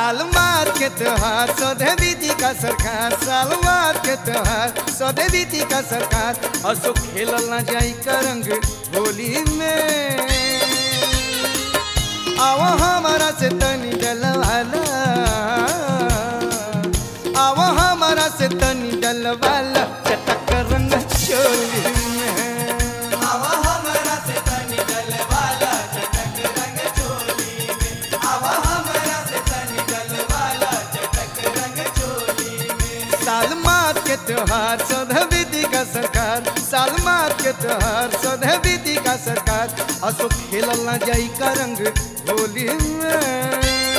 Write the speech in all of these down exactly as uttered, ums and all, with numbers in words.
साल मार के त्योहार सौदे बीती का सरकार, साल मार के त्योहार सौदे बीती का सरकार। असो खेलल ना जाई का रंग होली में, आओ हमारा से तनी डलवाला, आओ हमारा से तनी डलवाला चटक रंग चोली में। साल मार के त्योहार सौदे बीती का सरकार, साल मार के त्योहार सौदे बीती का सरकार। असो खेलल ना जाई का रंग होली में,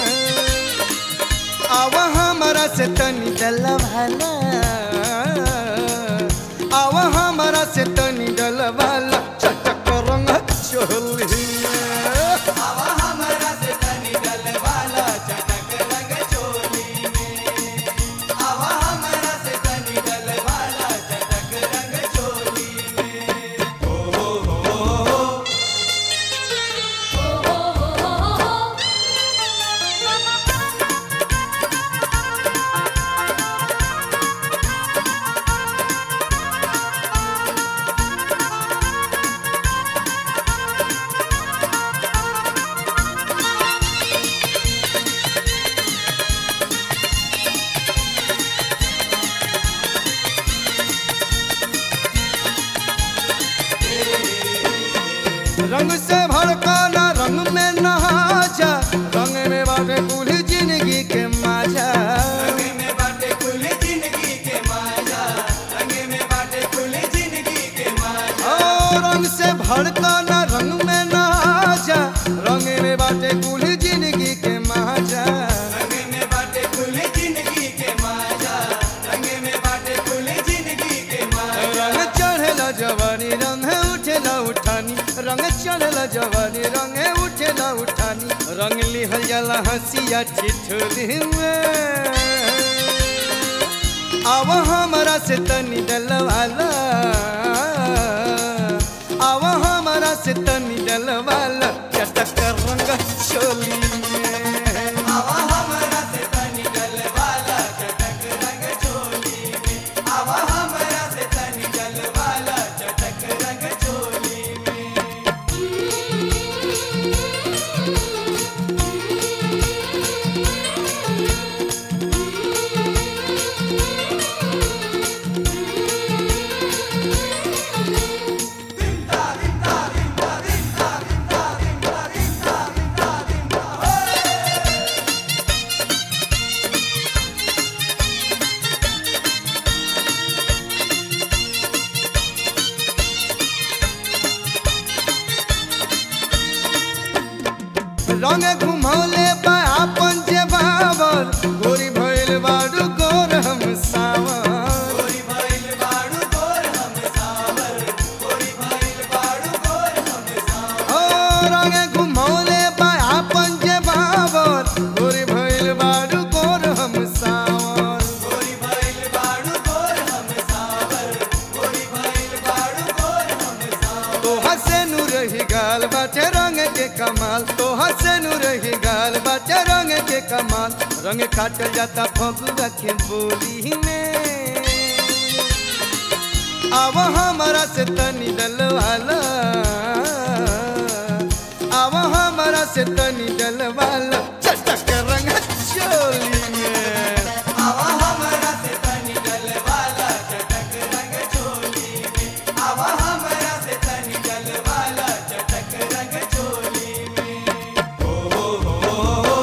आवा हमारा से तनी डलवाला, आवा हमारा से तनी डलवाला चटक रंग चोली में। रंग से भड़काना रंग में नहा जा, रंग में बाटे कुल जिंदगी के माजा, रंग में बाटे कुल जिंदगी के माजा, रंग में बाटे कुल जिंदगी के माजा। ओ रंग से भड़काना रंग में नहा जा, रंग में बाटे कुल जिंदगी के माजा, रंग में बाटे कुल जिंदगी के माजा, रंग में बाटे कुल जिंदगी के माजा। रंग चढ़ेला जवानी रंग उठेला उठानी, रंग चढ़ेला जवानी रंग उठेला उठानी। रंग लिहल जाला हंसिया ठिठोली में, आव हमारा से तनी डलवाला, आव हमारा से तनी डलवाला चटक रंग चोली में। आवा हमरा से तनी डलवाला चटक रंग चोली में, आवा हमरा से तनी डलवाला चटक रंग चोली में। रंग घुमौले बा आपन जे बाबर, गोरी भइल बाडू गोर हम सावर, गोरी भइल बाड़ू गोर हम सावर, गोरी भइल बाड़ू गोर हम सावर। ओ रंग घुमौले बा आपन जे बाबर, गोरी भइल बाडू गोर हम सावर, गोरी भइल बाड़ू गोर हम सावर, गोरी भइल बाड़ू गोर हम सावर। तोहा से नु रही गाल बाटे रंग के कमाल, तोहा से नु रही गाल बाटे रंग के कमाल। रंग काटल जाता फगुआ के बोली में, आव हमारा से तनी डलवाला, आव हमारा से तनी डलवाला चटक रंग चोली में। आवा हमरा से तनी डलवाला चटक रंग चोली में, आवा हमरा से तनी डलवाला चटक रंग चोली में। ओ हो हो हो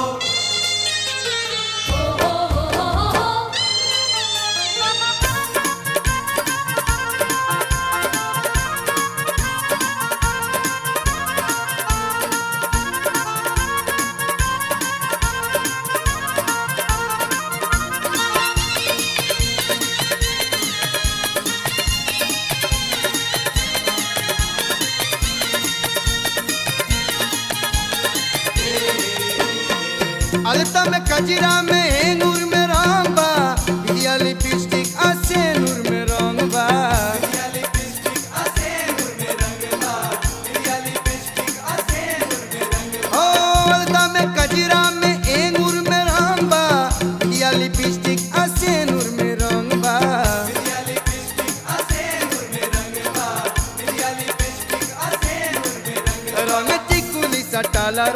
अलता में कजरा में हेंगूर में रामबा, बिया लिपस्टिक आसे नूर में रंगबा, पिया लिपस्टिक आसे नूर में रंगबा, पिया लिपस्टिक आसे नूर में रंगबा। ओ अलता में कजरा में हेंगूर में रामबा,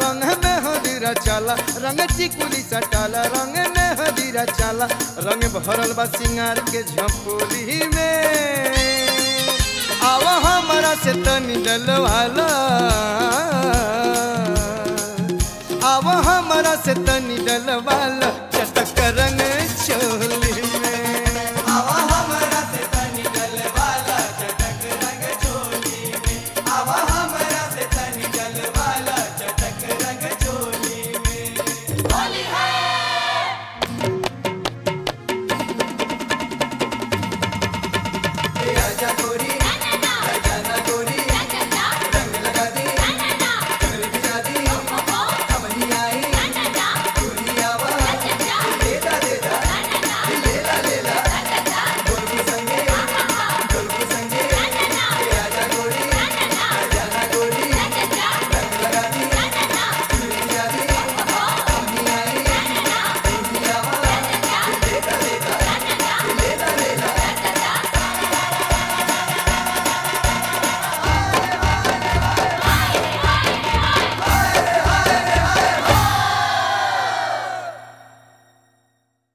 रंग में हदीरा चाला रंग चिकुली सटाला रंग में हदीरा चाला रंग भरल बा सिंगार के झपोली में आवा हमरा से तनी डलवाला आवा हमरा से तनी डलवाला